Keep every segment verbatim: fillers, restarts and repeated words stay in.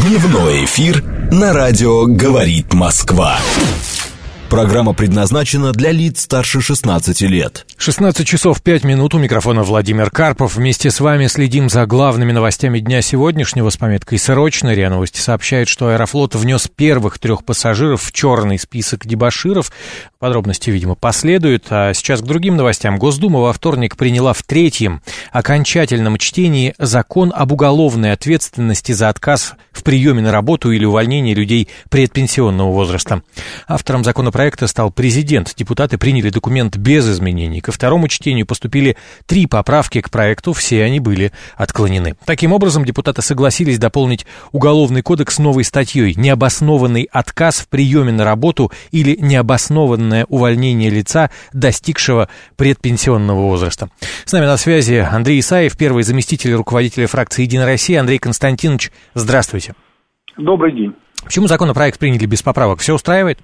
Дневной эфир на радио «Говорит Москва». Программа предназначена для лиц старше шестнадцати лет. шестнадцать часов пять минут, у микрофона Владимир Карпов. Вместе с вами следим за главными новостями дня сегодняшнего с пометкой «Срочно». РИА Новости сообщает, что Аэрофлот внес первых трех пассажиров в черный список дебоширов. Подробности, видимо, последуют. А сейчас к другим новостям. Госдума во вторник приняла в третьем окончательном чтении закон об уголовной ответственности за отказ в приеме на работу или увольнении людей предпенсионного возраста. Автором законопроекта проекта стал президент. Депутаты приняли документ без изменений. Ко второму чтению поступили три поправки к проекту, все они были отклонены. Таким образом, депутаты согласились дополнить Уголовный кодекс новой статьей «Необоснованный отказ в приеме на работу или необоснованное увольнение лица, достигшего предпенсионного возраста». С нами на связи Андрей Исаев, первый заместитель руководителя фракции «Единая Россия». Андрей Константинович, здравствуйте. Добрый день. Почему законопроект приняли без поправок? Все устраивает?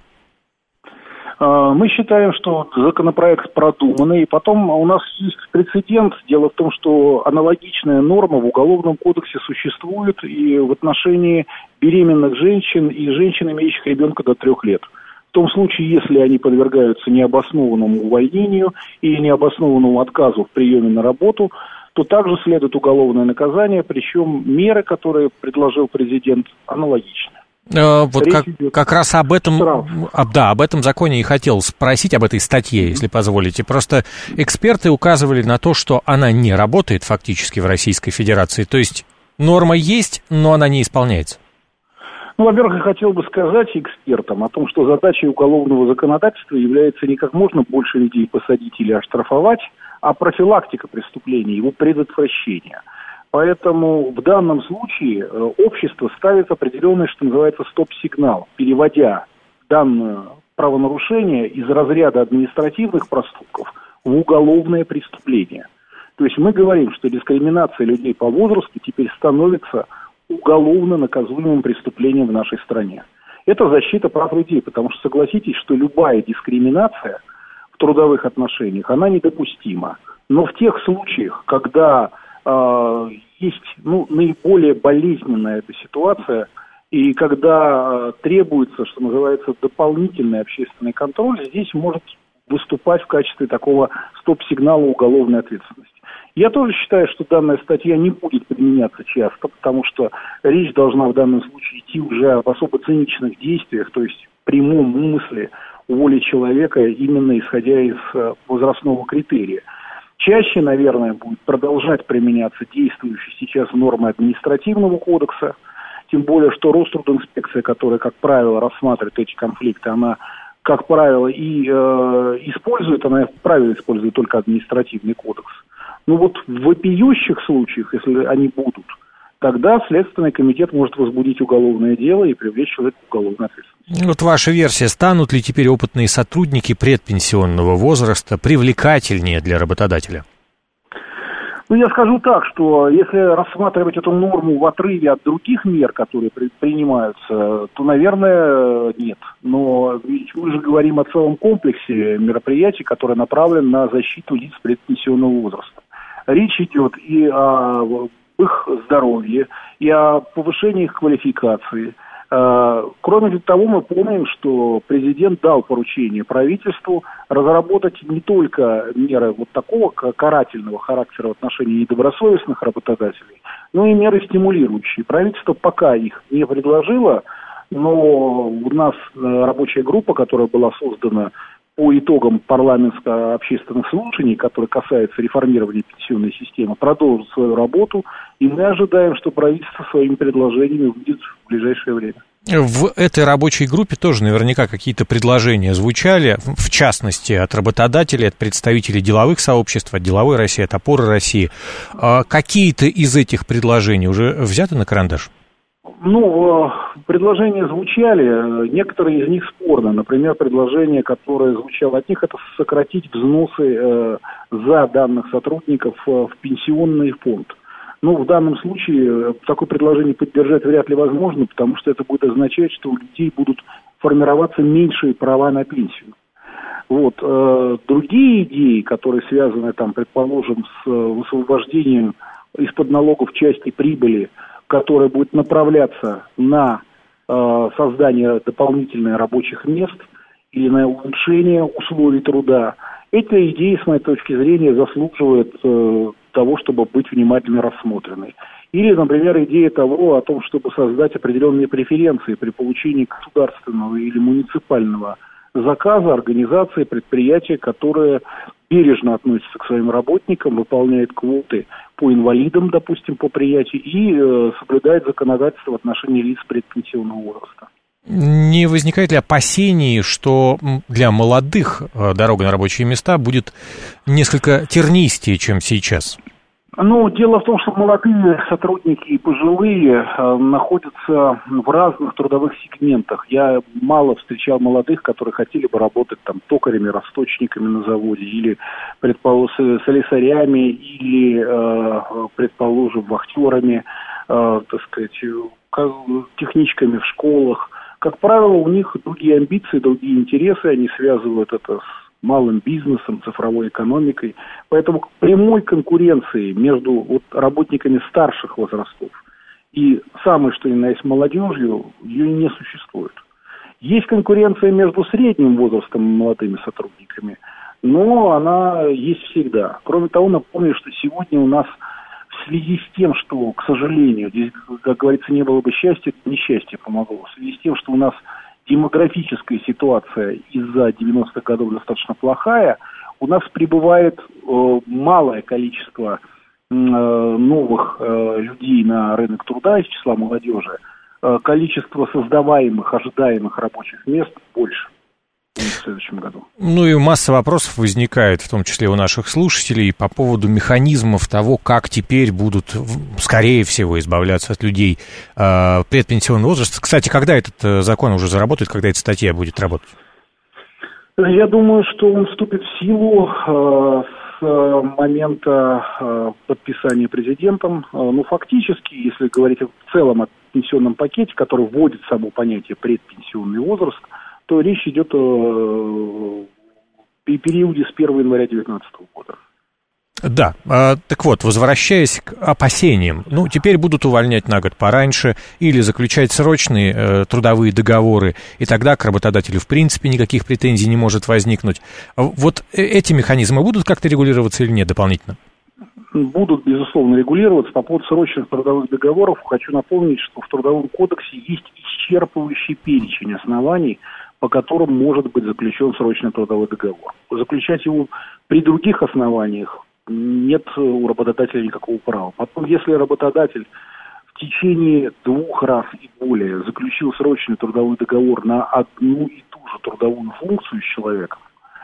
Мы считаем, что законопроект продуманный, и потом у нас есть прецедент. Дело в том, что аналогичная норма в Уголовном кодексе существует и в отношении беременных женщин и женщин, имеющих ребенка до трех лет. В том случае, если они подвергаются необоснованному увольнению или необоснованному отказу в приеме на работу, то также следует уголовное наказание, причем меры, которые предложил президент, аналогичны. Вот как, как раз об этом, об, да, об этом законе и хотел спросить, об этой статье, если позволите. Просто эксперты указывали на то, что она не работает фактически в Российской Федерации. То есть норма есть, но она не исполняется. Ну, во-первых, я хотел бы сказать экспертам о том, что задачей уголовного законодательства является не как можно больше людей посадить или оштрафовать, а профилактика преступления, его предотвращение. Поэтому в данном случае общество ставит определенный, что называется, стоп-сигнал, переводя данное правонарушение из разряда административных проступков в уголовное преступление. То есть мы говорим, что дискриминация людей по возрасту теперь становится уголовно наказуемым преступлением в нашей стране. Это защита прав людей, потому что согласитесь, что любая дискриминация в трудовых отношениях, она недопустима. Но в тех случаях, когда э, есть ну, наиболее болезненная эта ситуация, и когда э, требуется, что называется, дополнительный общественный контроль, здесь может выступать в качестве такого стоп-сигнала уголовной ответственности. Я тоже считаю, что данная статья не будет применяться часто, потому что речь должна в данном случае идти уже об особо циничных действиях, то есть прямом умысле воли человека, именно исходя из э, возрастного критерия. Чаще, наверное, будет продолжать применяться действующие сейчас нормы административного кодекса, тем более, что Рострудинспекция, которая, как правило, рассматривает эти конфликты, она, как правило, и э, использует, она, как правило, использует только административный кодекс. Ну вот в вопиющих случаях, если они будут, тогда Следственный комитет может возбудить уголовное дело и привлечь человека к уголовной ответственности. Вот ваша версия, станут ли теперь опытные сотрудники предпенсионного возраста привлекательнее для работодателя? Ну, я скажу так, что если рассматривать эту норму в отрыве от других мер, которые при, принимаются, то, наверное, нет. Но ведь мы же говорим о целом комплексе мероприятий, которые направлены на защиту лиц предпенсионного возраста. Речь идет и о их здоровье, и о повышении их квалификации. Кроме того, мы помним, что президент дал поручение правительству разработать не только меры вот такого карательного характера в отношении недобросовестных работодателей, но и меры стимулирующие. Правительство пока их не предложило, но у нас рабочая группа, которая была создана по итогам парламентско-общественных слушаний, которые касаются реформирования пенсионной системы, продолжит свою работу, и мы ожидаем, что правительство своими предложениями выйдет в ближайшее время. В этой рабочей группе тоже наверняка какие-то предложения звучали, в частности, от работодателей, от представителей деловых сообществ, от Деловой России, от Опоры России. Какие-то из этих предложений уже взяты на карандаш? Ну, предложения звучали, некоторые из них спорны. Например, предложение, которое звучало от них, это сократить взносы э, за данных сотрудников э, в пенсионный фонд. Ну, в данном случае такое предложение поддержать вряд ли возможно, потому что это будет означать, что у людей будут формироваться меньшие права на пенсию. Вот. Э, другие идеи, которые связаны, там, предположим, с высвобождением из-под налогов части прибыли которая будет направляться на э, создание дополнительных рабочих мест или на улучшение условий труда, эта идея, с моей точки зрения, заслуживает э, того, чтобы быть внимательно рассмотренной. Или, например, идея того, о том, чтобы создать определенные преференции при получении государственного или муниципального заказа организации, предприятия, которые бережно относятся к своим работникам, выполняют квоты по инвалидам, допустим, по приятию, и э, соблюдают законодательство в отношении лиц предпенсионного возраста. Не возникает ли опасений, что для молодых дорога на рабочие места будет несколько тернистее, чем сейчас? Ну, дело в том, что молодые сотрудники и пожилые э, находятся в разных трудовых сегментах. Я мало встречал молодых, которые хотели бы работать там токарями, расточниками на заводе, или, предположим, слесарями, или, э, предположим, вахтерами, э, так сказать, техничками в школах. Как правило, у них другие амбиции, другие интересы, они связывают это с малым бизнесом, цифровой экономикой. Поэтому прямой конкуренции между вот, работниками старших возрастов и самой, что ни на есть, молодежью, ее не существует. Есть конкуренция между средним возрастом и молодыми сотрудниками, но она есть всегда. Кроме того, напомню, что сегодня у нас в связи с тем, что, к сожалению, здесь, как говорится, не было бы счастья, несчастье помогло. В связи с тем, что у нас демографическая ситуация из-за девяностых годов достаточно плохая, у нас прибывает э, малое количество э, новых э, людей на рынок труда из числа молодежи, э, количество создаваемых, ожидаемых рабочих мест больше в следующем году. Ну и масса вопросов возникает, в том числе у наших слушателей, по поводу механизмов того, как теперь будут, скорее всего, избавляться от людей э, предпенсионного возраста. Кстати, когда этот э, закон уже заработает, когда эта статья будет работать? Я думаю, что он вступит в силу э, с э, момента э, подписания президентом. Э, ну, фактически, если говорить в целом о пенсионном пакете, который вводит в само понятие предпенсионный возраст, то речь идет о периоде с первого января две тысячи девятнадцатого года. Да, а, так вот, возвращаясь к опасениям, ну, теперь будут увольнять на год пораньше или заключать срочные э, трудовые договоры, и тогда к работодателю в принципе никаких претензий не может возникнуть. Вот эти механизмы будут как-то регулироваться или нет дополнительно? Будут, безусловно, регулироваться. По поводу срочных трудовых договоров хочу напомнить, что в Трудовом кодексе есть исчерпывающий перечень оснований, по которым может быть заключен срочный трудовой договор. Заключать его при других основаниях нет у работодателя никакого права. Потом, если работодатель в течение двух раз и более заключил срочный трудовой договор на одну и ту же трудовую функцию с человеком,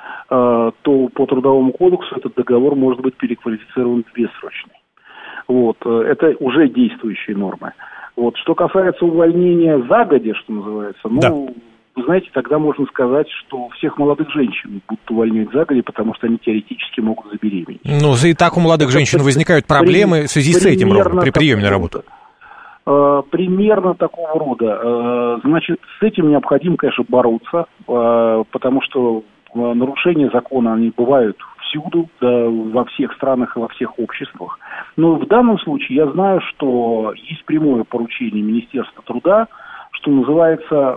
то по Трудовому кодексу этот договор может быть переквалифицирован в бессрочный. Вот. Это уже действующие нормы. Вот. Что касается увольнения загодя, что называется, ну, да. Вы знаете, тогда можно сказать, что всех молодых женщин будут увольнять загодя, потому что они теоретически могут забеременеть. Ну, и так у молодых это женщин при, возникают проблемы при, в связи с этим ровно, при приеме на работу. Э, примерно такого рода. Э, значит, с этим необходимо, конечно, бороться, э, потому что нарушения закона, они бывают всюду, да, во всех странах и во всех обществах. Но в данном случае я знаю, что есть прямое поручение Министерства труда, что называется,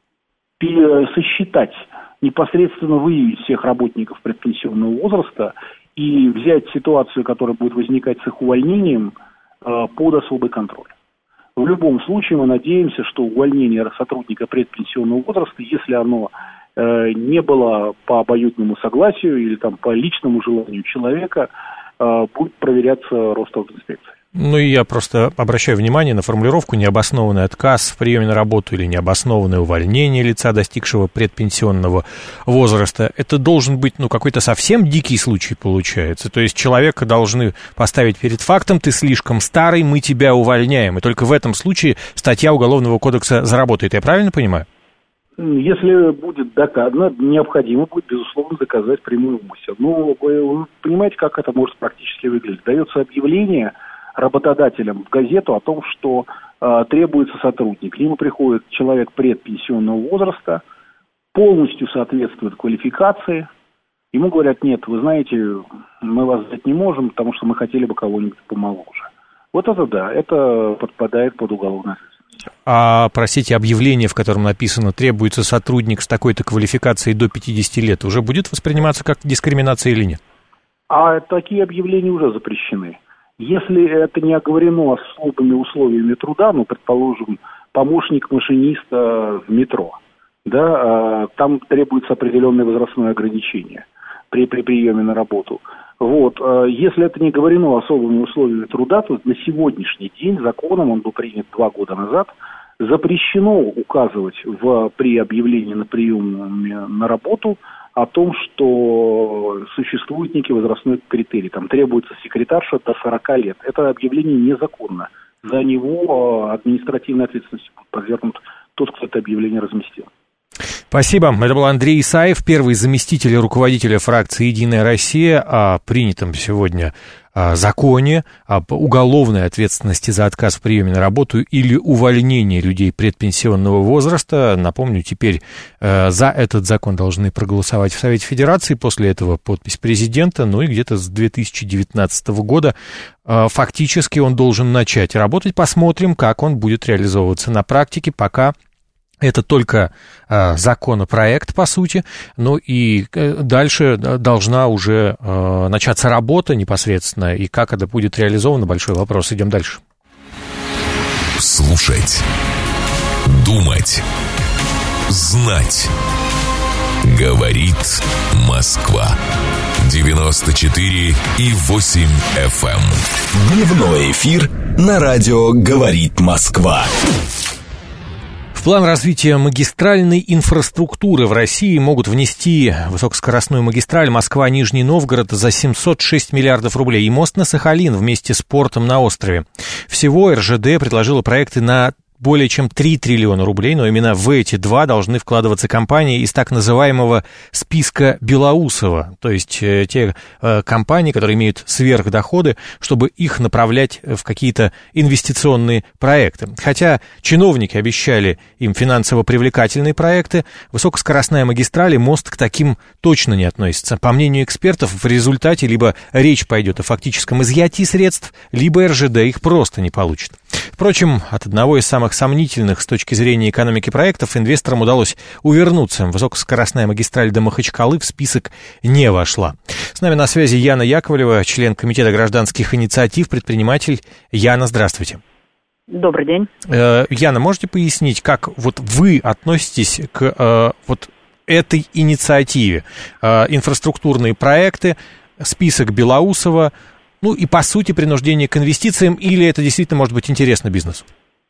сосчитать, непосредственно выявить всех работников предпенсионного возраста и взять ситуацию, которая будет возникать с их увольнением, под особый контроль. В любом случае мы надеемся, что увольнение сотрудника предпенсионного возраста, если оно не было по обоюдному согласию или там, по личному желанию человека, будет проверяться Росструдинспекцией. Ну и я просто обращаю внимание на формулировку «необоснованный отказ в приеме на работу» или «необоснованное увольнение лица, достигшего предпенсионного возраста». Это должен быть, ну, какой-то совсем дикий случай получается. То есть человека должны поставить перед фактом: ты слишком старый, мы тебя увольняем. И только в этом случае статья Уголовного кодекса заработает. Я правильно понимаю? Если будет доказано, необходимо будет, безусловно, доказать прямую умысел. Но вы понимаете, как это может практически выглядеть? Дается объявление работодателям в газету о том, что э, требуется сотрудник. К нему приходит человек предпенсионного возраста, полностью соответствует квалификации. Ему говорят: нет, вы знаете, мы вас взять не можем, потому что мы хотели бы кого-нибудь помоложе. Вот это да, это подпадает под уголовную ответственность. А, простите, объявление, в котором написано «требуется сотрудник с такой-то квалификацией до пятидесяти лет», уже будет восприниматься как дискриминация или нет? А такие объявления уже запрещены. Если это не оговорено особыми условиями труда, ну, предположим, помощник машиниста в метро, да, там требуется определенное возрастное ограничение при, при приеме на работу. Вот. Если это не оговорено особыми условиями труда, то на сегодняшний день законом, он был принят два года назад, запрещено указывать в, при объявлении на прием на работу о том, что существует некий возрастной критерий. Там требуется секретарша до сорока лет. Это объявление незаконно. За него административной ответственностью будет подвергнут тот, кто это объявление разместил. Спасибо. Это был Андрей Исаев, первый заместитель руководителя фракции «Единая Россия» о принятом сегодня законе об уголовной ответственности за отказ в приеме на работу или увольнение людей предпенсионного возраста. Напомню, теперь э, за этот закон должны проголосовать в Совете Федерации, после этого подпись президента, ну и где-то с две тысячи девятнадцатого года э, фактически он должен начать работать. Посмотрим, как он будет реализовываться на практике, пока это только э, законопроект, по сути, ну и э, дальше должна уже э, начаться работа непосредственно, и как это будет реализовано, большой вопрос. Идем дальше. Слушать, думать, знать. Говорит Москва. девяносто четыре и восемь эф эм. Дневной эфир на радио «Говорит Москва». В план развития магистральной инфраструктуры в России могут внести высокоскоростную магистраль Москва-Нижний Новгород за семьсот шесть миллиардов рублей и мост на Сахалин вместе с портом на острове. Всего эр жэ дэ предложила проекты на более чем три триллиона рублей, но именно в эти два должны вкладываться компании из так называемого списка Белоусова, то есть э, те э, компании, которые имеют сверхдоходы, чтобы их направлять в какие-то инвестиционные проекты. Хотя чиновники обещали им финансово привлекательные проекты, высокоскоростная магистраль и мост к таким точно не относятся. По мнению экспертов, в результате либо речь пойдет о фактическом изъятии средств, либо эр жэ дэ их просто не получит. Впрочем, от одного из самых сомнительных с точки зрения экономики проектов инвесторам удалось увернуться. Высокоскоростная магистраль до Махачкалы в список не вошла. С нами на связи Яна Яковлева, член Комитета гражданских инициатив, предприниматель. Яна, здравствуйте. Добрый день. Э, Яна, можете пояснить, как вот вы относитесь к э, вот этой инициативе? Э, инфраструктурные проекты, список Белоусова, ну и, по сути, принуждение к инвестициям, или это действительно может быть интересно бизнесу?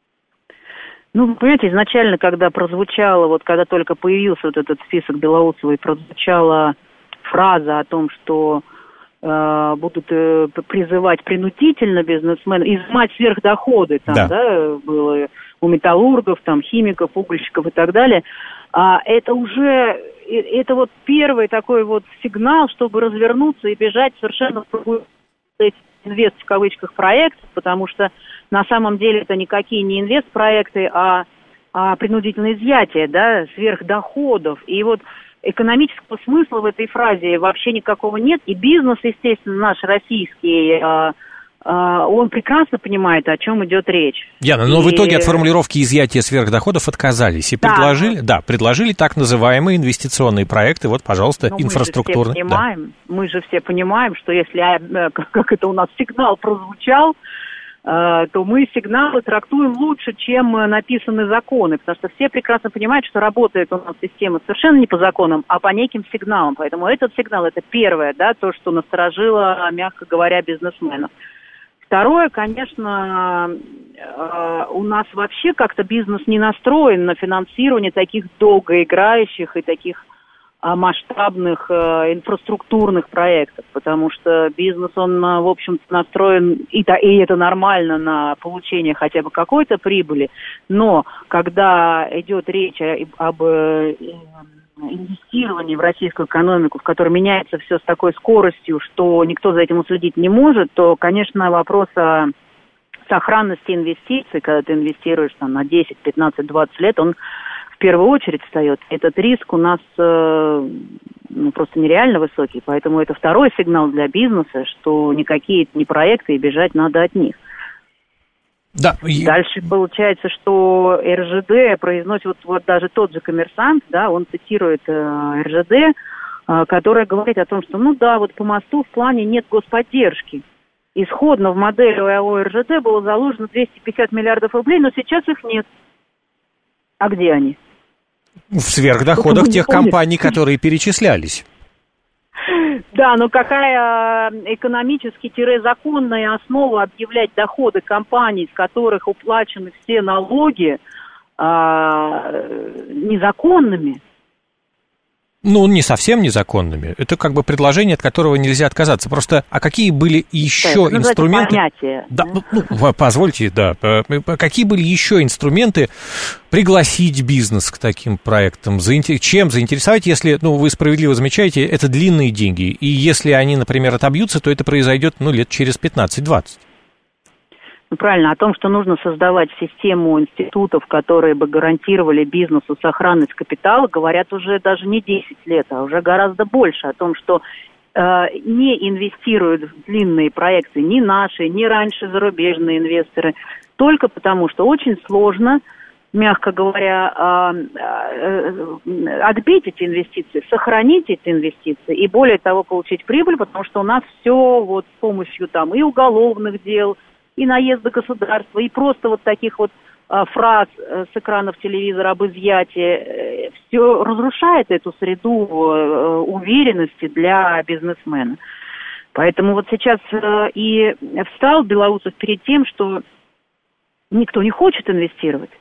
Ну, вы понимаете, изначально, когда прозвучало, вот когда только появился вот этот список Белоусова, и прозвучала фраза о том, что э, будут э, призывать принудительно бизнесменов изымать сверхдоходы, там, да. да, было у металлургов, там, химиков, угольщиков и так далее, а это уже, это вот первый такой вот сигнал, чтобы развернуться и бежать совершенно в другую инвест в кавычках проект, потому что на самом деле это никакие не инвест-проекты, а, а принудительное изъятие, да, сверхдоходов. И вот экономического смысла в этой фразе вообще никакого нет. И бизнес, естественно, наш российский, а, а, он прекрасно понимает, о чем идет речь. Яна, но и... в итоге от формулировки изъятия сверхдоходов отказались и да. предложили, да, предложили так называемые инвестиционные проекты. Вот, пожалуйста, но инфраструктурные. Мы же все понимаем, да. мы же все понимаем, что если, как это у нас сигнал прозвучал, то мы сигналы трактуем лучше, чем написаны законы, потому что все прекрасно понимают, что работает у нас система совершенно не по законам, а по неким сигналам. Поэтому этот сигнал, это первое, да, то, что насторожило, мягко говоря, бизнесменов. Второе, конечно, у нас вообще как-то бизнес не настроен на финансирование таких долгоиграющих и таких масштабных инфраструктурных проектов, потому что бизнес, он, в общем-то, настроен, и, и это нормально, на получение хотя бы какой-то прибыли, но когда идет речь об инвестировании в российскую экономику, в которой меняется все с такой скоростью, что никто за этим уследить не может, то, конечно, вопрос о сохранности инвестиций, когда ты инвестируешь там, на десять, пятнадцать, двадцать лет, он в первую очередь встает. Этот риск у нас э, ну, просто нереально высокий, поэтому это второй сигнал для бизнеса, что никакие не проекты, и бежать надо от них. Да. Дальше получается, что эр жэ дэ произносит, вот, вот даже тот же «Коммерсант», да, он цитирует э, эр жэ дэ, э, которая говорит о том, что, ну да, вот по мосту в плане нет господдержки. Исходно в модели ОАО эр жэ дэ было заложено двести пятьдесят миллиардов рублей, но сейчас их нет. А где они? В сверхдоходах тех компаний, которые перечислялись. Да, но какая экономически-законная основа объявлять доходы компаний, с которых уплачены все налоги, а, незаконными? Ну, не совсем незаконными. Это как бы предложение, от которого нельзя отказаться. Просто, а какие были еще да, инструменты... Понятие. Да, ну, ну, позвольте, да. Какие были еще инструменты пригласить бизнес к таким проектам? Чем заинтересовать, если, ну, вы справедливо замечаете, это длинные деньги. И если они, например, отобьются, то это произойдет, ну, лет через пятнадцать-двадцать. Ну, правильно, о том, что нужно создавать систему институтов, которые бы гарантировали бизнесу сохранность капитала, говорят уже даже не десять лет, а уже гораздо больше. О том, что э, не инвестируют в длинные проекты ни наши, ни раньше зарубежные инвесторы, только потому, что очень сложно, мягко говоря, э, э, отбить эти инвестиции, сохранить эти инвестиции и, более того, получить прибыль, потому что у нас все вот с помощью там и уголовных дел, и наезда государства, и просто вот таких вот а, фраз а, с экранов телевизора об изъятии, э, все разрушает эту среду э, уверенности для бизнесмена. Поэтому вот сейчас э, и встал Белоусов перед тем, что никто не хочет инвестировать.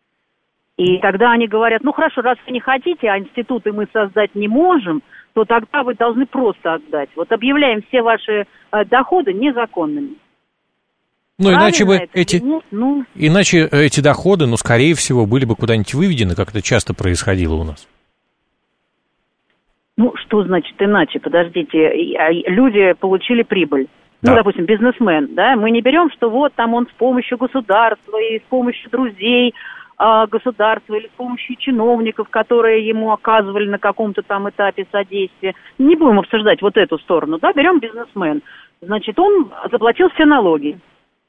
И тогда они говорят, ну хорошо, раз вы не хотите, а институты мы создать не можем, то тогда вы должны просто отдать. Вот объявляем все ваши э, доходы незаконными. Ну, иначе бы эти, нет, ну... иначе эти доходы, ну, скорее всего, были бы куда-нибудь выведены, как это часто происходило у нас. Ну, что значит иначе? Подождите, люди получили прибыль. Да. Ну, допустим, бизнесмен, да, мы не берем, что вот там он с помощью государства и с помощью друзей а, государства или с помощью чиновников, которые ему оказывали на каком-то там этапе содействия. Не будем обсуждать вот эту сторону, да, берем бизнесмен. Значит, он заплатил все налоги.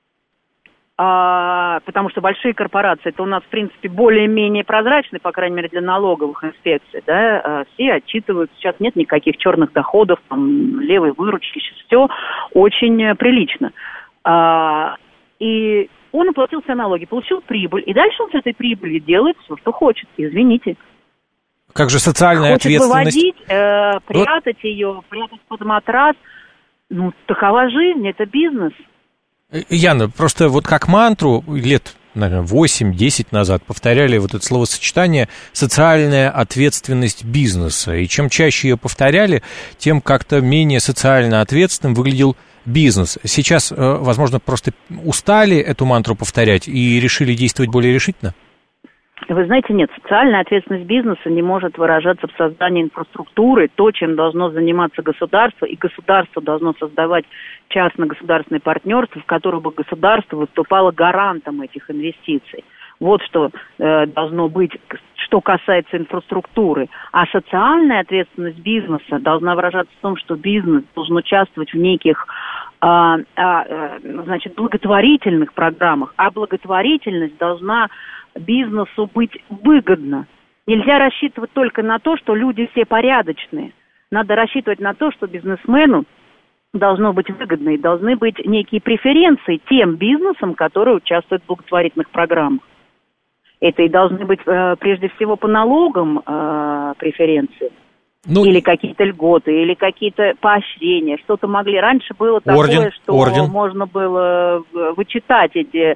А, потому что большие корпорации, это у нас, в принципе, более-менее прозрачны, по крайней мере, для налоговых инспекций, да, а, все отчитывают, сейчас нет никаких черных доходов, там, левой выручки, сейчас все очень прилично. А, и он уплатил все налоги, получил прибыль, и дальше он с этой прибылью делает все, что хочет, извините. Как же социальная хочет ответственность? Хочет выводить, э, прятать вот. ее, прятать под матрас, ну, такова жизнь, это бизнес. Яна, просто вот как мантру лет, наверное, восемь-десять назад повторяли вот это словосочетание «социальная ответственность бизнеса». И чем чаще ее повторяли, тем как-то менее социально ответственным выглядел бизнес. Сейчас, возможно, просто устали эту мантру повторять и решили действовать более решительно? Вы знаете, нет, социальная ответственность бизнеса не может выражаться в создании инфраструктуры, то, чем должно заниматься государство, и государство должно создавать частно-государственное партнерство, в котором бы государство выступало гарантом этих инвестиций. Вот что э, должно быть, что касается инфраструктуры. А социальная ответственность бизнеса должна выражаться в том, что бизнес должен участвовать в неких а, а, значит, благотворительных программах, а благотворительность должна бизнесу быть выгодна. Нельзя рассчитывать только на то, что люди все порядочные. Надо рассчитывать на то, что бизнесмену должно быть выгодно, и должны быть некие преференции тем бизнесам, которые участвуют в благотворительных программах. Это и должны быть э, прежде всего по налогам э, преференции. Ну, или какие-то льготы, или какие-то поощрения. Что-то могли. Раньше было орден, такое, что орден. можно было вычитать эти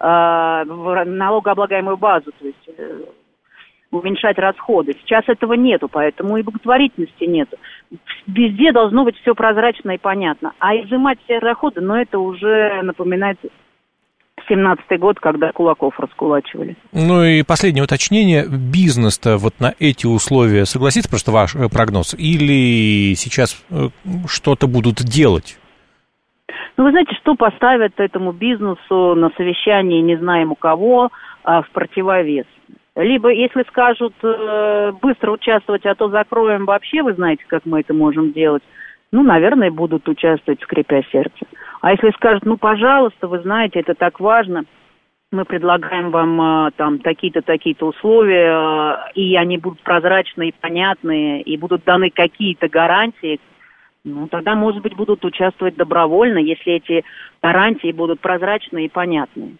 в налогооблагаемую базу, то есть э, уменьшать расходы. Сейчас этого нету, поэтому и благотворительности нету. Везде должно быть все прозрачно и понятно. А изымать все доходы, ну, это уже напоминает семнадцатый год, когда кулаков раскулачивали. Ну и последнее уточнение. Бизнес-то вот на эти условия согласится, просто ваш прогноз, или сейчас что-то будут делать? Ну, вы знаете, что поставят этому бизнесу на совещании не знаем у кого а, в противовес? Либо, если скажут э, быстро участвовать, а то закроем вообще, вы знаете, как мы это можем делать, ну, наверное, будут участвовать, скрипя сердце. А если скажут, ну, пожалуйста, вы знаете, это так важно, мы предлагаем вам там такие-то, такие-то условия, и они будут прозрачные и понятные, и будут даны какие-то гарантии, ну, тогда, может быть, будут участвовать добровольно, если эти гарантии будут прозрачные и понятные,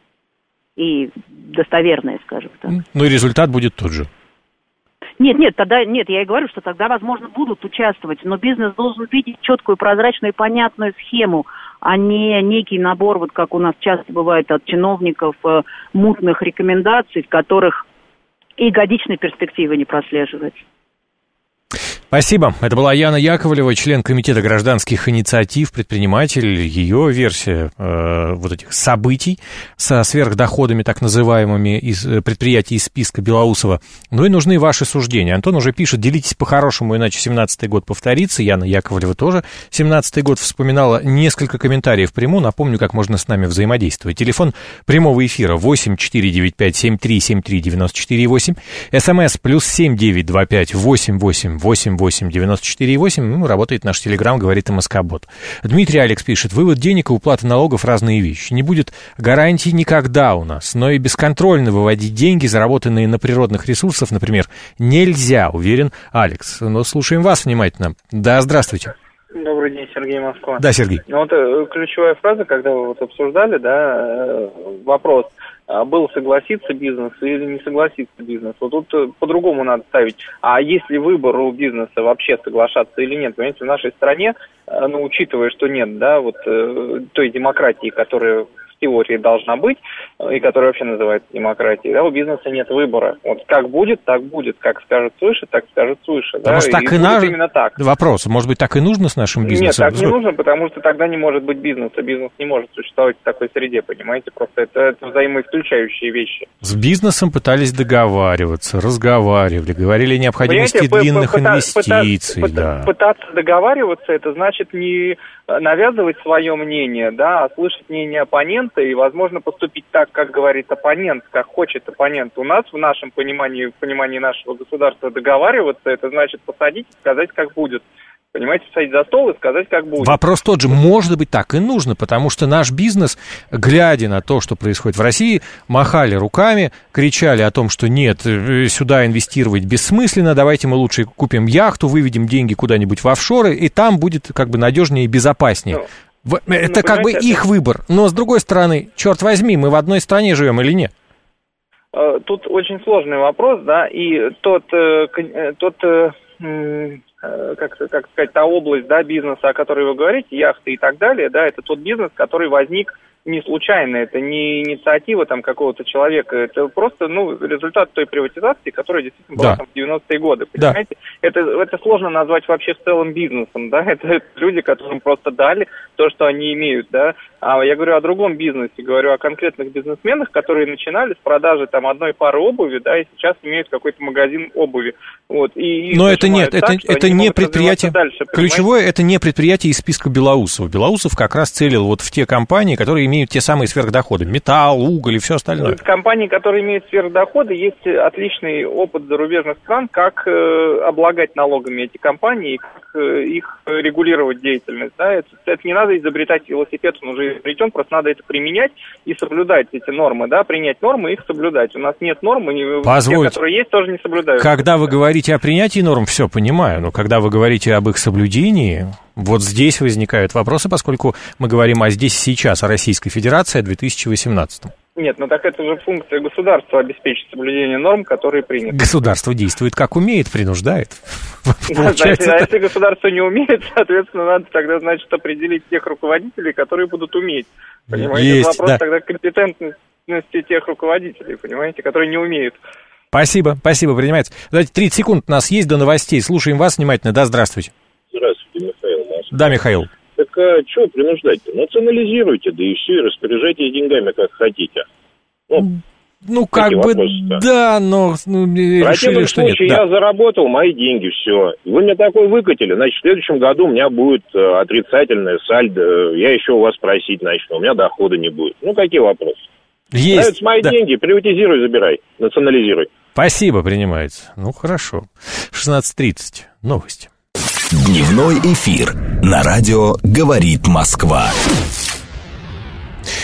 и достоверные, скажем так. Ну, и результат будет тот же. Нет, нет, тогда нет, я и говорю, что тогда, возможно, будут участвовать, но бизнес должен видеть четкую, прозрачную и понятную схему, а не некий набор, вот как у нас часто бывает от чиновников, э, мутных рекомендаций, в которых и годичной перспективы не прослеживается. Спасибо. Это была Яна Яковлева, член Комитета гражданских инициатив, предприниматель. Ее версия э, вот этих событий со сверхдоходами, так называемыми, из предприятий из списка Белоусова. Ну и нужны ваши суждения. Антон уже пишет, делитесь по-хорошему, иначе семнадцатый год повторится. Яна Яковлева тоже семнадцатый год вспоминала. Несколько комментариев приму. Напомню, как можно с нами взаимодействовать. Телефон прямого эфира восемь четыре девять пять семь три семь три девять четыре восемь. СМС плюс семь девять два пять восемь восемь восемь восемь девяносто четыре восемь. Ну, работает наш телеграм, говорит МСК-бот. Дмитрий Алекс пишет, вывод денег и уплата налогов разные вещи. Не будет гарантий никогда у нас, но и бесконтрольно выводить деньги, заработанные на природных ресурсах, например, нельзя, уверен Алекс. Но слушаем вас внимательно. Да, здравствуйте. Добрый день, Сергей, Москва. Да, Сергей. Ну вот ключевая фраза, когда вы вот обсуждали, да, вопрос, был согласиться бизнес или не согласиться бизнес. Вот тут по-другому надо ставить. А есть ли выбор у бизнеса вообще соглашаться или нет? Понимаете, в нашей стране, ну, учитывая, что нет, да, вот той демократии, которая в теории должна быть, и которая вообще называется демократией, да, у бизнеса нет выбора. Вот как будет, так будет. Как скажет свыше, так скажет свыше. Да, может, так и, и на... именно так. Вопрос, может быть, так и нужно с нашим бизнесом? Нет, так не нужно, потому что тогда не может быть бизнеса. Бизнес не может существовать в такой среде, понимаете? Просто это, это взаимоисключающие вещи. С бизнесом пытались договариваться, разговаривали, говорили о необходимости Понимаете, длинных пыта- инвестиций. Пыта- да. Пытаться договариваться, это значит не навязывать свое мнение, да, а слышать мнение оппонента и, возможно, поступить так, как говорит оппонент, как хочет оппонент. У нас, в нашем понимании, в понимании нашего государства, договариваться, это значит посадить и сказать, как будет. Понимаете, садить за стол и сказать, как будет. Вопрос тот же, может быть, так и нужно, потому что наш бизнес, глядя на то, что происходит в России, махали руками, кричали о том, что нет, сюда инвестировать бессмысленно, давайте мы лучше купим яхту, выведем деньги куда-нибудь в офшоры, и там будет как бы надежнее и безопаснее. Ну, это ну, как бы их это... выбор, но с другой стороны, черт возьми, мы в одной стране живем или нет? Тут очень сложный вопрос, да, и тот... тот Как, как сказать, та область, да, бизнеса, о которой вы говорите, яхты и так далее, да, это тот бизнес, который возник не случайно, это не инициатива там какого-то человека, это просто, ну, результат той приватизации, которая действительно была да. там в девяностые годы, понимаете? Да. Это, это сложно назвать вообще в целом бизнесом, да, это, это люди, которым просто дали то, что они имеют, да, а я говорю о другом бизнесе, говорю о конкретных бизнесменах, которые начинали с продажи там одной пары обуви, да, и сейчас имеют какой-то магазин обуви, вот. И, но это нет, так, это, это не предприятие, дальше, ключевое, это не предприятие из списка Белоусова. Белоусов как раз целил вот в те компании, которые имеют те самые сверхдоходы, металл, уголь и все остальное. Компании, которые имеют сверхдоходы, есть отличный опыт зарубежных стран, как э, облагать налогами эти компании, как э, их регулировать деятельность. Да? Это, это не надо изобретать велосипед, он уже изобретен, просто надо это применять и соблюдать эти нормы, да, принять нормы и их соблюдать. У нас нет норм, и те, которые есть, тоже не соблюдают. Когда вы говорите о принятии норм, все понимаю, но когда вы говорите об их соблюдении, вот здесь возникают вопросы, поскольку мы говорим о здесь и сейчас, о Российской Федерации, о две тысячи восемнадцатом. Нет, ну так это же функция государства обеспечить соблюдение норм, которые приняты. Государство действует как умеет, принуждает. Да, значит, а если государство не умеет, соответственно, надо тогда, значит, определить тех руководителей, которые будут уметь. Понимаете, Есть, вопрос да. тогда компетентности тех руководителей, понимаете, которые не умеют. Спасибо, спасибо, принимается. Давайте тридцать секунд у нас есть до новостей. Слушаем вас внимательно. Да, здравствуйте. Здравствуйте, Михаил. Москва. Да, Михаил. Так а что принуждать-то? Национализируйте, да и все, и распоряжайтесь деньгами, как хотите. Ну, ну как бы, да, но ну, решили, что нет. Я да. заработал мои деньги, все. Вы мне такой выкатили, значит, в следующем году у меня будет отрицательное сальдо, я еще у вас просить начну, у меня дохода не будет. Ну, какие вопросы? Есть. Нравятся мои да. деньги, приватизируй, забирай, национализируй. Спасибо, принимается. Ну, хорошо. шестнадцать тридцать. Новости. Дневной эфир на радио «Говорит Москва».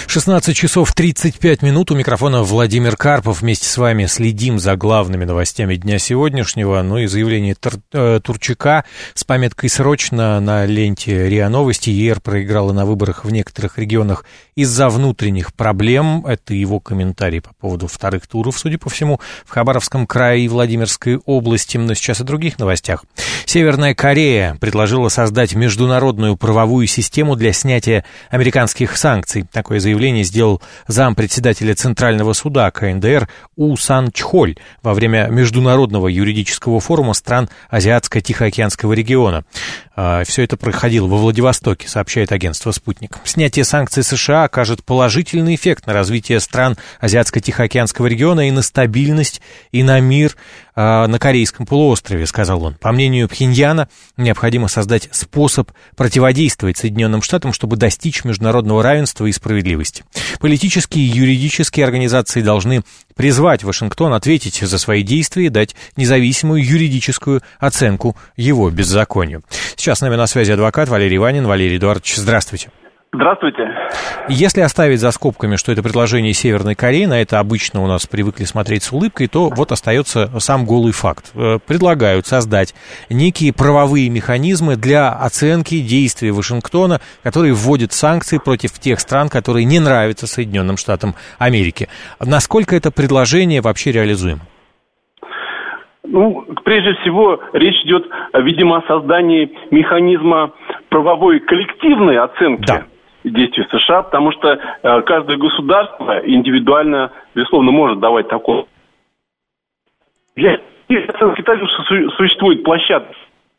шестнадцать часов тридцать пять минут. У микрофона Владимир Карпов. Вместе с вами следим за главными новостями дня сегодняшнего. Ну и заявление Тур, э, Турчака с пометкой «Срочно» на ленте РИА Новости. ЕР проиграла на выборах в некоторых регионах из-за внутренних проблем. Это его комментарий по поводу вторых туров, судя по всему, в Хабаровском крае и Владимирской области. Но сейчас о других новостях. Северная Корея предложила создать международную правовую систему для снятия американских санкций. Такое заявление сделал зампредседателя Центрального суда КНДР У Сан Чхоль во время Международного юридического форума стран Азиатско-Тихоокеанского региона. Все это проходило во Владивостоке, сообщает агентство «Спутник». Снятие санкций США окажет положительный эффект на развитие стран Азиатско-Тихоокеанского региона и на стабильность, и на мир на Корейском полуострове, сказал он. По мнению Пхеньяна, необходимо создать способ противодействовать Соединенным Штатам, чтобы достичь международного равенства и справедливости. Политические и юридические организации должны призвать Вашингтон ответить за свои действия и дать независимую юридическую оценку его беззаконию. Сейчас с нами на связи адвокат Валерий Ванин. Валерий Эдуардович, здравствуйте. Здравствуйте. Если оставить за скобками, что это предложение Северной Кореи, на это обычно у нас привыкли смотреть с улыбкой, то вот остается сам голый факт. Предлагают создать некие правовые механизмы для оценки действий Вашингтона, которые вводят санкции против тех стран, которые не нравятся Соединенным Штатам Америки. Насколько это предложение вообще реализуемо? Ну, прежде всего, речь идет, видимо, о создании механизма правовой коллективной оценки. Да. Действий США, потому что э, каждое государство индивидуально, безусловно, может давать такое. Для оценки также существует площадка.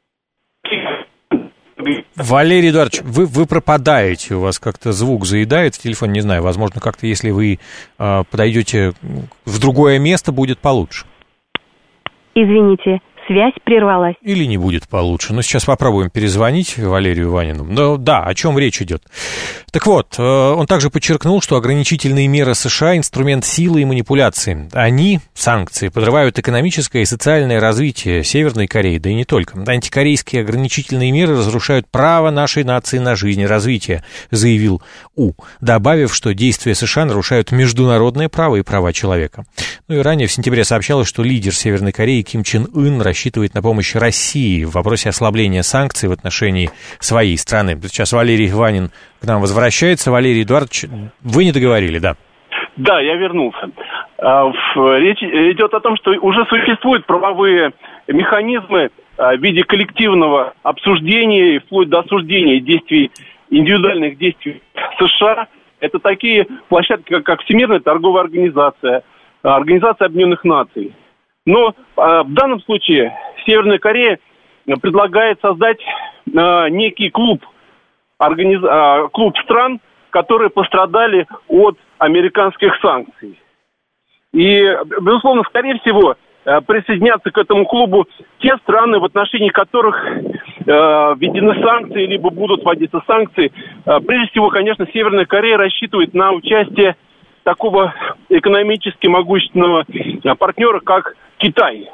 Валерий Эдуардович, вы, вы пропадаете, у вас как-то звук заедает в телефоне, не знаю, возможно, как-то, если вы э, подойдете в другое место, будет получше. Извините, связь прервалась. Или не будет получше. Но сейчас попробуем перезвонить Валерию Ванину. Ну да, о чем речь идет. Так вот, он также подчеркнул, что ограничительные меры США – инструмент силы и манипуляции. Они, санкции, подрывают экономическое и социальное развитие Северной Кореи, да и не только. Антикорейские ограничительные меры разрушают право нашей нации на жизнь и развитие, заявил У, добавив, что действия США нарушают международное право и права человека. Ну и ранее в сентябре сообщалось, что лидер Северной Кореи Ким Чен Ын рассчитывает на помощь России в вопросе ослабления санкций в отношении своей страны. Сейчас Валерий Ванин к нам возвращается. Валерий Эдуардович, вы не договорили, да? Да, я вернулся. Речь идет о том, что уже существуют правовые механизмы в виде коллективного обсуждения и вплоть до осуждения действий, индивидуальных действий США. Это такие площадки, как Всемирная торговая организация, Организация Объединенных Наций. Но в данном случае Северная Корея предлагает создать некий клуб, организ... клуб стран, которые пострадали от американских санкций. И, безусловно, скорее всего, присоединятся к этому клубу те страны, в отношении которых э, введены санкции, либо будут вводиться санкции. Прежде всего, конечно, Северная Корея рассчитывает на участие такого экономически могущественного партнера, как Китай.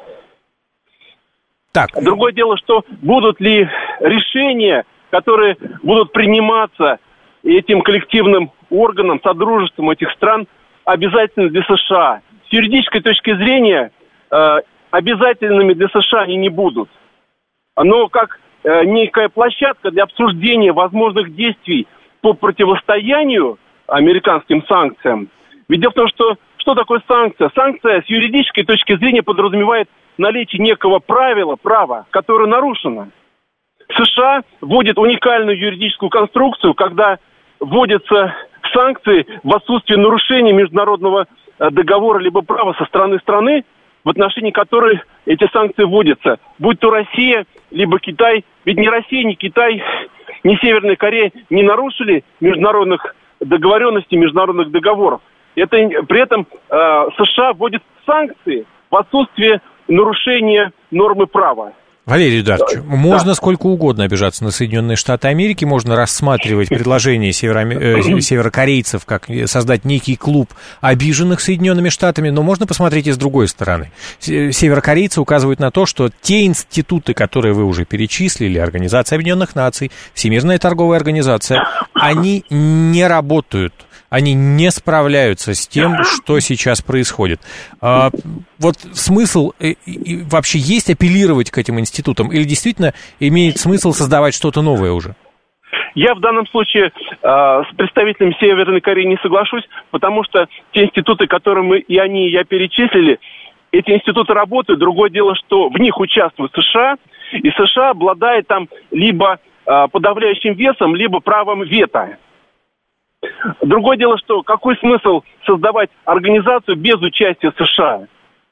Так. Другое дело, что будут ли решения, которые будут приниматься этим коллективным органом, содружеством этих стран, обязательно для США. С юридической точки зрения э, обязательными для США они не будут. Но как э, некая площадка для обсуждения возможных действий по противостоянию американским санкциям. Ведь дело в том, что что такое санкция? Санкция с юридической точки зрения подразумевает наличие некого правила, права, которое нарушено. США вводит уникальную юридическую конструкцию, когда вводятся санкции в отсутствие нарушения международного договора либо права со стороны страны, в отношении которой эти санкции вводятся. Будь то Россия, либо Китай. Ведь ни Россия, ни Китай, ни Северная Корея не нарушили международных договоренностей, международных договоров. Это, при этом э, США вводят санкции в отсутствие нарушения нормы права. Валерий Эдуардович, да. можно сколько угодно обижаться на Соединенные Штаты Америки, можно рассматривать предложение северо- э, северокорейцев, как создать некий клуб обиженных Соединенными Штатами, но можно посмотреть и с другой стороны. Северокорейцы указывают на то, что те институты, которые вы уже перечислили, Организация Объединенных Наций, Всемирная торговая организация, они не работают. они не справляются с тем, что сейчас происходит. А, вот смысл и, и вообще есть апеллировать к этим институтам или действительно имеет смысл создавать что-то новое уже? Я в данном случае э, с представителями Северной Кореи не соглашусь, потому что те институты, которые мы и они, и я перечислили, эти институты работают. Другое дело, что в них участвуют США, и США обладает там либо э, подавляющим весом, либо правом вето. Другое дело, что какой смысл создавать организацию без участия США?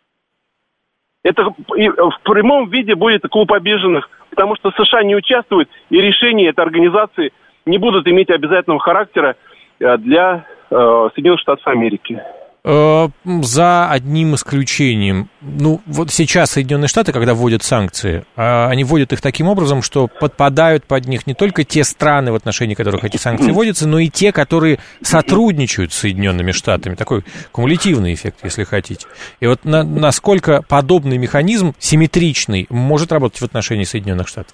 Это в прямом виде будет клуб обиженных, потому что США не участвуют, и решения этой организации не будут иметь обязательного характера для Соединенных Штатов Америки. За одним исключением. Ну, вот сейчас Соединенные Штаты, когда вводят санкции, они вводят их таким образом, что подпадают под них не только те страны, в отношении которых эти санкции вводятся, но и те, которые сотрудничают с Соединенными Штатами. Такой кумулятивный эффект, если хотите. И вот на, насколько подобный механизм, симметричный, может работать в отношении Соединенных Штатов?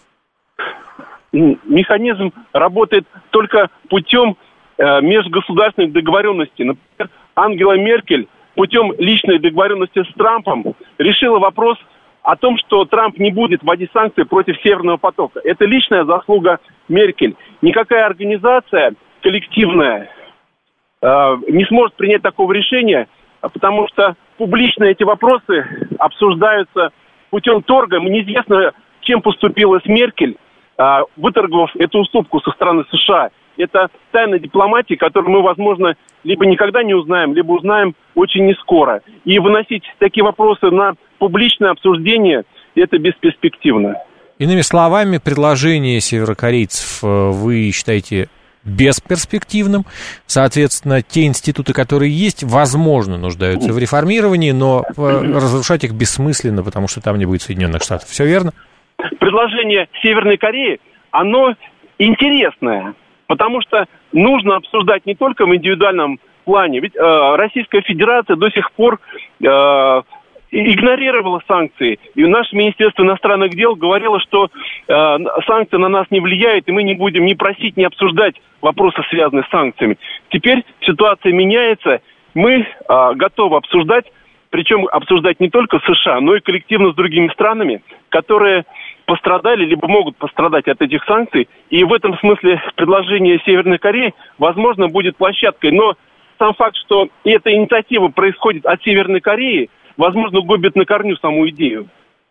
Механизм работает только путем э, межгосударственных договоренностей. Например, Ангела Меркель путем личной договоренности с Трампом решила вопрос о том, что Трамп не будет вводить санкции против Северного потока. Это личная заслуга Меркель. Никакая организация коллективная э, не сможет принять такого решения, потому что публично эти вопросы обсуждаются путем торга. Мне неизвестно, чем поступила с Меркель, э, выторговав эту уступку со стороны США. Это тайна дипломатии, которую мы, возможно, либо никогда не узнаем, либо узнаем очень нескоро. И выносить такие вопросы на публичное обсуждение – это бесперспективно. Иными словами, предложение северокорейцев вы считаете бесперспективным. Соответственно, те институты, которые есть, возможно, нуждаются в реформировании, но разрушать их бессмысленно, потому что там не будет Соединенных Штатов. Все верно? Предложение Северной Кореи, оно интересное. Потому что нужно обсуждать не только в индивидуальном плане. Ведь э, Российская Федерация до сих пор э, игнорировала санкции. И наше Министерство иностранных дел говорило, что э, санкции на нас не влияют, и мы не будем ни просить, ни обсуждать вопросы, связанные с санкциями. Теперь ситуация меняется. Мы э, готовы обсуждать, причем обсуждать не только США, но и коллективно с другими странами, которые пострадали, либо могут пострадать от этих санкций. И в этом смысле предложение Северной Кореи, возможно, будет площадкой. Но сам факт, что эта инициатива происходит от Северной Кореи, возможно, губит на корню саму идею.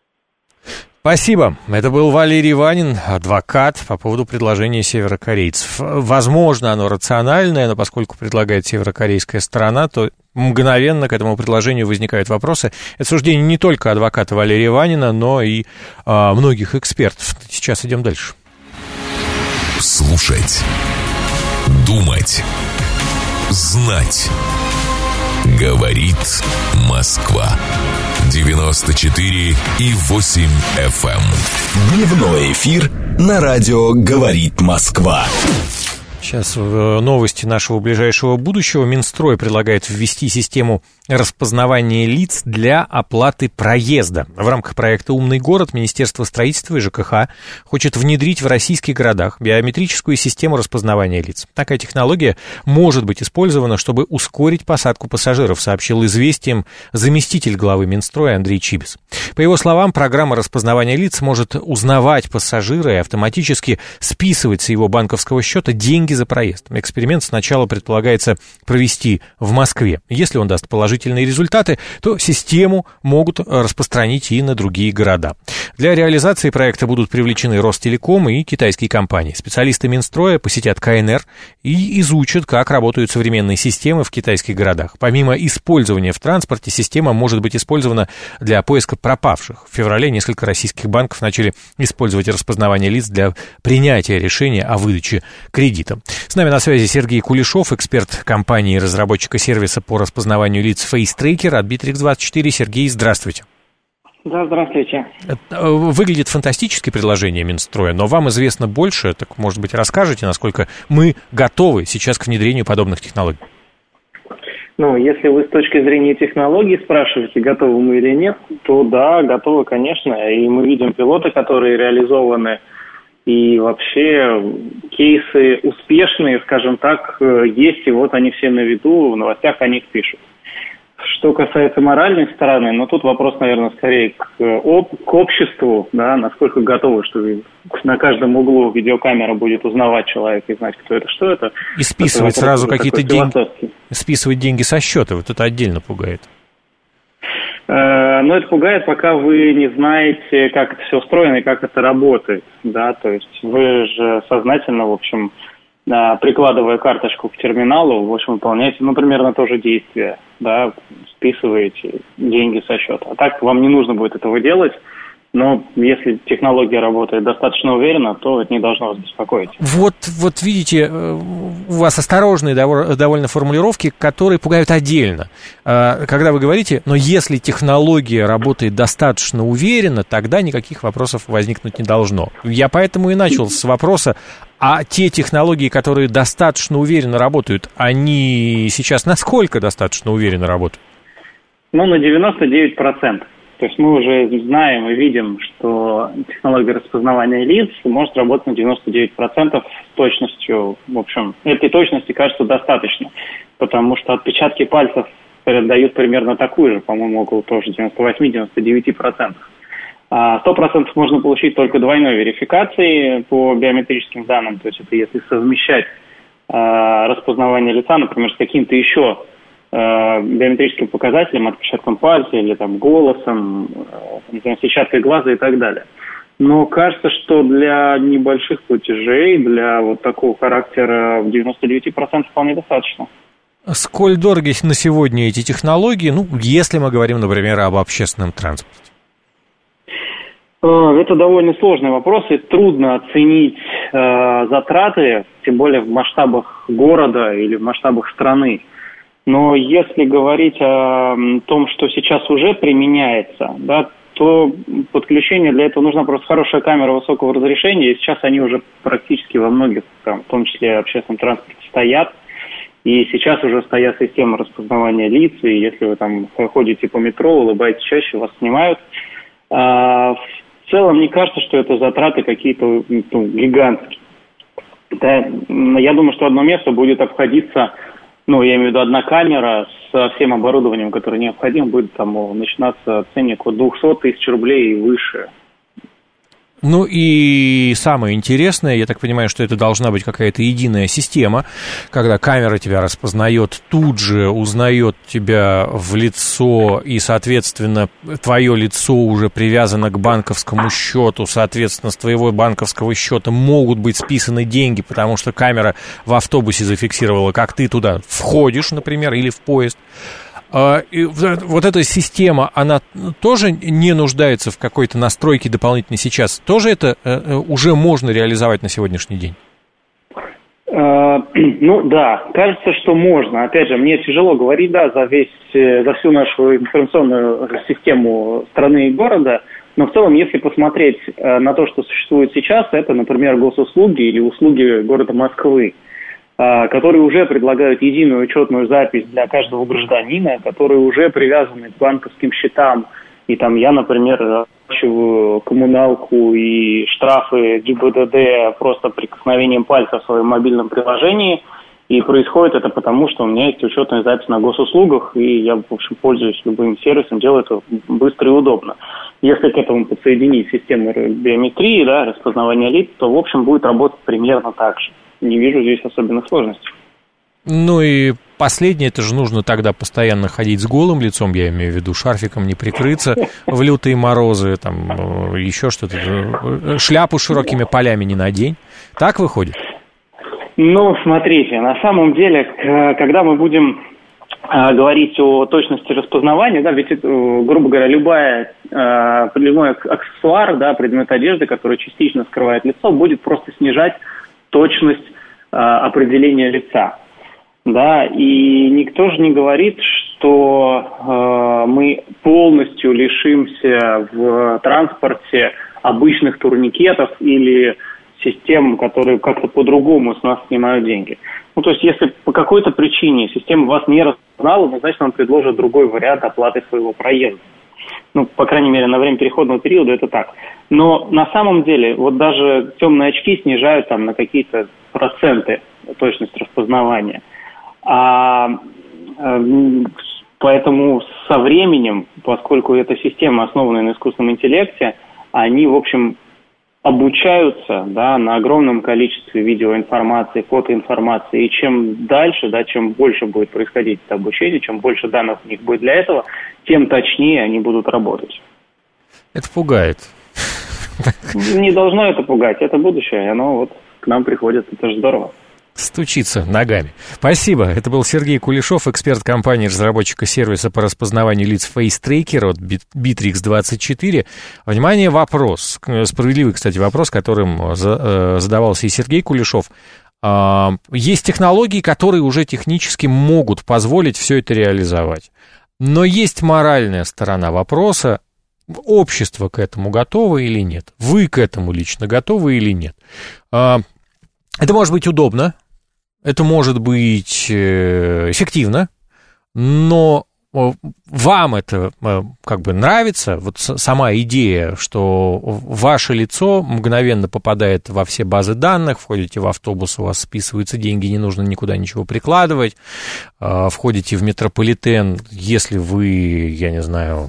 Спасибо. Это был Валерий Ванин, адвокат, по поводу предложения северокорейцев. Возможно, оно рациональное, но поскольку предлагает северокорейская сторона, то мгновенно к этому предложению возникают вопросы. Это суждение не только адвоката Валерия Ванина, но и а, многих экспертов. Сейчас идем дальше. Слушать, думать, знать. Говорит Москва. девяносто четыре и восемь эф эм. Дневной эфир на радио «Говорит Москва». Сейчас новости нашего ближайшего будущего. Минстрой предлагает ввести систему распознавания лиц для оплаты проезда. В рамках проекта «Умный город» Министерство строительства и ЖКХ хочет внедрить в российских городах биометрическую систему распознавания лиц. Такая технология может быть использована, чтобы ускорить посадку пассажиров, сообщил «Известиям» заместитель главы Минстроя Андрей Чибис. По его словам, программа распознавания лиц может узнавать пассажира и автоматически списывать с его банковского счета деньги за проезд. Эксперимент сначала предполагается провести в Москве. Если он даст положительные результаты, то систему могут распространить и на другие города. Для реализации проекта будут привлечены Ростелеком и китайские компании. Специалисты Минстроя посетят ка эн эр и изучат, как работают современные системы в китайских городах. Помимо использования в транспорте, система может быть использована для поиска пропавших. В феврале несколько российских банков начали использовать распознавание лиц для принятия решения о выдаче кредита. С нами на связи Сергей Кулешов, эксперт компании и разработчика сервиса по распознаванию лиц FaceTracker от Битрикс двадцать четыре. Сергей, здравствуйте. Да, здравствуйте. Выглядит фантастически предложение Минстроя, но вам известно больше, так, может быть, расскажете, насколько мы готовы сейчас к внедрению подобных технологий? Ну, если вы с точки зрения технологий спрашиваете, готовы мы или нет, то да, готовы, конечно. И мы видим пилоты, которые реализованы И вообще кейсы успешные, скажем так, есть, и вот они все на виду, в новостях о них пишут. Что касается моральной стороны, ну тут вопрос, наверное, скорее к, об, к обществу, да, насколько готовы, что на каждом углу видеокамера будет узнавать человека и знать, кто это, что это. И списывать это сразу какие-то деньги, списывать деньги со счета, вот это отдельно пугает. Но это пугает, пока вы не знаете, как это все устроено и как это работает, да, то есть вы же сознательно, в общем, прикладывая карточку к терминалу, в общем, выполняете, ну, примерно то же действие, да, списываете деньги со счета. А так вам не нужно будет этого делать, но если технология работает достаточно уверенно, то это не должно вас беспокоить. Вот, вот видите, у вас осторожные довольно формулировки, которые пугают отдельно. Когда вы говорите, но если технология работает достаточно уверенно, тогда никаких вопросов возникнуть не должно. Я поэтому и начал с вопроса, а те технологии, которые достаточно уверенно работают, они сейчас насколько достаточно уверенно работают? Ну, на девяносто девять процентов. То есть мы уже знаем и видим, что технология распознавания лиц может работать на девяносто девять процентов с точностью. В общем, этой точности, кажется, достаточно, потому что отпечатки пальцев дают примерно такую же, по-моему, около тоже девяносто восемь - девяносто девять процентов. А сто процентов можно получить только двойной верификацией по биометрическим данным, то есть это если совмещать а, распознавание лица, например, с каким-то еще биометрическим показателем, отпечатком пальца или там голосом, например, сетчаткой глаза и так далее. Но кажется, что для небольших платежей, для вот такого характера девяносто девять процентов вполне достаточно. Сколь дороги на сегодня эти технологии, ну, если мы говорим, например, об общественном транспорте? Это довольно сложный вопрос, и трудно оценить э, затраты, тем более в масштабах города или в масштабах страны. Но если говорить о том, что сейчас уже применяется, да, то подключение для этого нужна просто хорошая камера высокого разрешения, и сейчас они уже практически во многих, там, в том числе в общественном транспорте, стоят. И сейчас уже стоят системы распознавания лиц, и если вы там ходите по метро, улыбаетесь чаще, вас снимают. А в целом, мне кажется, что это затраты какие-то, ну, гигантские. Да, я думаю, что одно место будет обходиться... Ну, я имею в виду, одна камера со всем оборудованием, которое необходимо, будет там начинаться ценник от двухсот тысяч рублей и выше. Ну и самое интересное, я так понимаю, что это должна быть какая-то единая система, когда камера тебя распознает, тут же узнает тебя в лицо, и, соответственно, твое лицо уже привязано к банковскому счету, соответственно, с твоего банковского счета могут быть списаны деньги, потому что камера в автобусе зафиксировала, как ты туда входишь, например, или в поезд. И вот эта система, она тоже не нуждается в какой-то настройке дополнительной сейчас? Тоже это уже можно реализовать на сегодняшний день? Ну да, кажется, что можно. Опять же, мне тяжело говорить, да, за весь, за всю нашу информационную систему страны и города, но в целом, если посмотреть на то, что существует сейчас, это, например, госуслуги или услуги города Москвы, которые уже предлагают единую учетную запись для каждого гражданина, которые уже привязаны к банковским счетам. И там я, например, оплачиваю коммуналку и штрафы ГИБДД просто прикосновением пальца в своем мобильном приложении. И происходит это потому, что у меня есть учетная запись на госуслугах, и я, в общем, пользуюсь любым сервисом, делаю это быстро и удобно. Если к этому подсоединить систему биометрии, да, распознавания лиц, то, в общем, будет работать примерно так же. Не вижу здесь особенных сложностей. Ну и последнее, это же нужно тогда постоянно ходить с голым лицом, я имею в виду, шарфиком не прикрыться в лютые морозы, там еще что-то, шляпу с широкими полями не надень. Так выходит? Ну, смотрите, на самом деле, когда мы будем говорить о точности распознавания, да, ведь, грубо говоря, любая, любой аксессуар, да, предмет одежды, который частично скрывает лицо, будет просто снижать точность э, определения лица, да, и никто же не говорит, что э, мы полностью лишимся в транспорте обычных турникетов или систем, которые как-то по-другому с нас снимают деньги. Ну, то есть, если по какой-то причине система вас не распознала, ну, значит, вам предложат другой вариант оплаты своего проезда. Ну, по крайней мере, на время переходного периода это так. Но на самом деле вот даже темные очки снижают там на какие-то проценты точность распознавания. А, поэтому со временем, поскольку эта система основана на искусственном интеллекте, они, в общем, обучаются, да, на огромном количестве видеоинформации, фотоинформации. И чем дальше, да, чем больше будет происходить это обучение, чем больше данных у них будет для этого, тем точнее они будут работать. Это пугает. Не должно это пугать. Это будущее, и оно вот к нам приходит. Это же здорово. Стучится ногами. Спасибо. Это был Сергей Кулешов, эксперт компании разработчика сервиса по распознаванию лиц FaceTracker от Битрикс двадцать четыре. Внимание, вопрос. Справедливый, кстати, вопрос, которым задавался и Сергей Кулешов. Есть технологии, которые уже технически могут позволить все это реализовать. Но есть моральная сторона вопроса. Общество к этому готово или нет? Вы к этому лично готовы или нет? Это может быть удобно. Это может быть эффективно, но вам это как бы нравится, вот сама идея, что ваше лицо мгновенно попадает во все базы данных, входите в автобус, у вас списываются деньги, не нужно никуда ничего прикладывать, входите в метрополитен, если вы, я не знаю...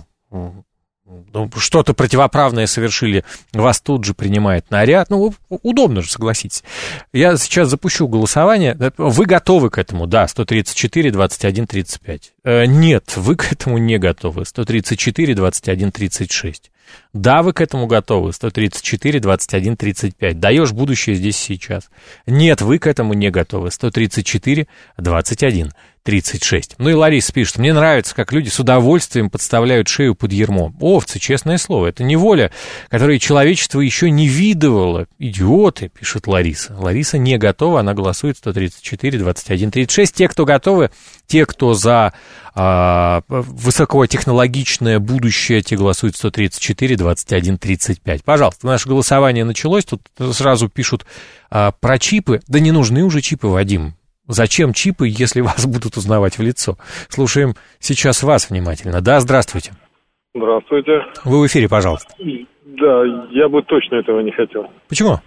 что-то противоправное совершили, вас тут же принимает наряд. Ну, удобно же, согласитесь. Я сейчас запущу голосование. Вы готовы к этому? Да, сто тридцать четыре двадцать один тридцать пять. Нет, вы к этому не готовы. сто тридцать четыре двадцать один тридцать шесть. Да, вы к этому готовы. сто тридцать четыре двадцать один тридцать пять. Даешь будущее здесь сейчас. Нет, вы к этому не готовы. сто тридцать четыре двадцать один тридцать шесть. Ну и Лариса пишет: мне нравится, как люди с удовольствием подставляют шею под ярмо. Овцы, честное слово, это неволя, которую человечество еще не видывало. Идиоты, пишет Лариса. Лариса не готова, она голосует сто тридцать четыре двадцать один тридцать шесть. Те, кто готовы, те, кто за а, высокотехнологичное будущее, те голосуют сто тридцать четыре двадцать один тридцать пять. Пожалуйста, наше голосование началось, тут сразу пишут а, про чипы. Да не нужны уже чипы, Вадим. Зачем чипы, если вас будут узнавать в лицо? Слушаем сейчас вас внимательно. Да, здравствуйте. Здравствуйте. Вы в эфире, пожалуйста. Да, я бы точно этого не хотел. Почему?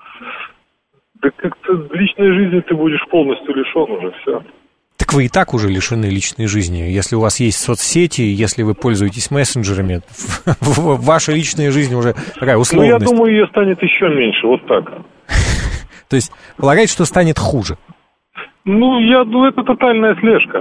Да как-то личной жизни ты будешь полностью лишен уже, все. Так вы и так уже лишены личной жизни. Если у вас есть соцсети, если вы пользуетесь мессенджерами, ваша личная жизнь уже такая условность. Ну, я думаю, ее станет еще меньше, вот так. То есть, полагаете, что станет хуже? Ну, я думаю, это тотальная слежка.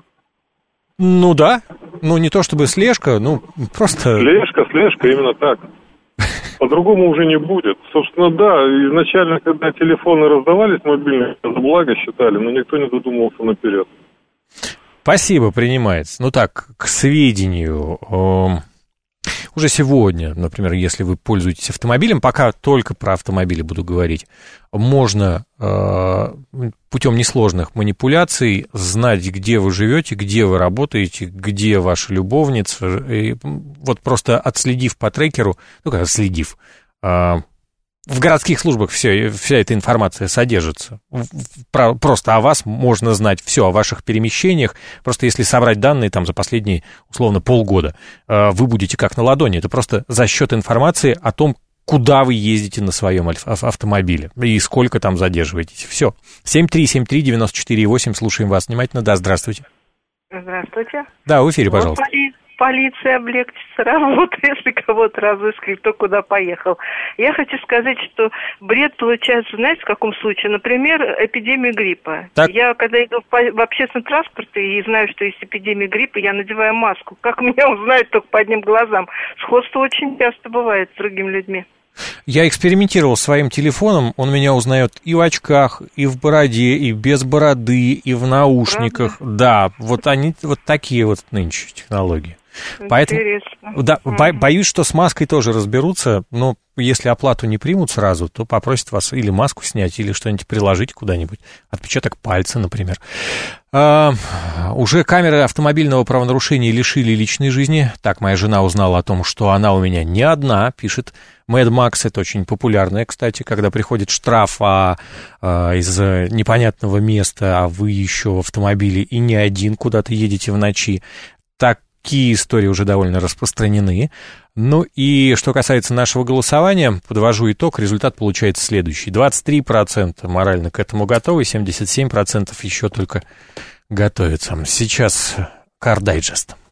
Ну да, ну не то чтобы слежка, ну просто... Слежка, слежка, именно так. По-другому уже не будет. Собственно, да, изначально, когда телефоны раздавались мобильные, за благо считали, но никто не задумывался наперед. Спасибо, принимается. Ну так, к сведению... Уже сегодня, например, если вы пользуетесь автомобилем, пока только про автомобили буду говорить, можно э, путем несложных манипуляций знать, где вы живете, где вы работаете, где ваша любовница. И вот просто отследив по трекеру, ну как отследив, э, в городских службах все, вся эта информация содержится. Про, просто о вас можно знать все, о ваших перемещениях. Просто если собрать данные там, за последние, условно, полгода, вы будете как на ладони. Это просто за счет информации о том, куда вы ездите на своем автомобиле и сколько там задерживаетесь. Все. семь три семь три девять четыре восемь. Слушаем вас внимательно. Да, здравствуйте. Здравствуйте. Да, в эфире, пожалуйста. Полиция облегчится работу, если кого-то разыскивать, кто куда поехал. Я хочу сказать, что бред получается, знаете, в каком случае? Например, эпидемия гриппа. Так. Я, когда иду в, в общественном транспорте и знаю, что есть эпидемия гриппа, я надеваю маску. Как меня узнают только по одним глазам? Сходство очень часто бывает с другими людьми. Я экспериментировал своим телефоном, он меня узнает и в очках, и в бороде, и без бороды, и в наушниках. Правда? Да, вот они, вот такие вот нынче технологии. Поэтому, да, бо, боюсь, что с маской тоже разберутся, но если оплату не примут сразу, то попросят вас или маску снять, или что-нибудь приложить куда-нибудь, отпечаток пальца, например. А, уже камеры автомобильного правонарушения лишили личной жизни. Так моя жена узнала о том, что она у меня не одна, пишет Mad Max. Это очень популярное, кстати, когда приходит штраф а, а, из непонятного места, а вы еще в автомобиле и не один куда-то едете в ночи. Так такие истории уже довольно распространены. Ну и что касается нашего голосования, подвожу итог, результат получается следующий. двадцать три процента морально к этому готовы, семьдесят семь процентов еще только готовятся. Сейчас Car Digest.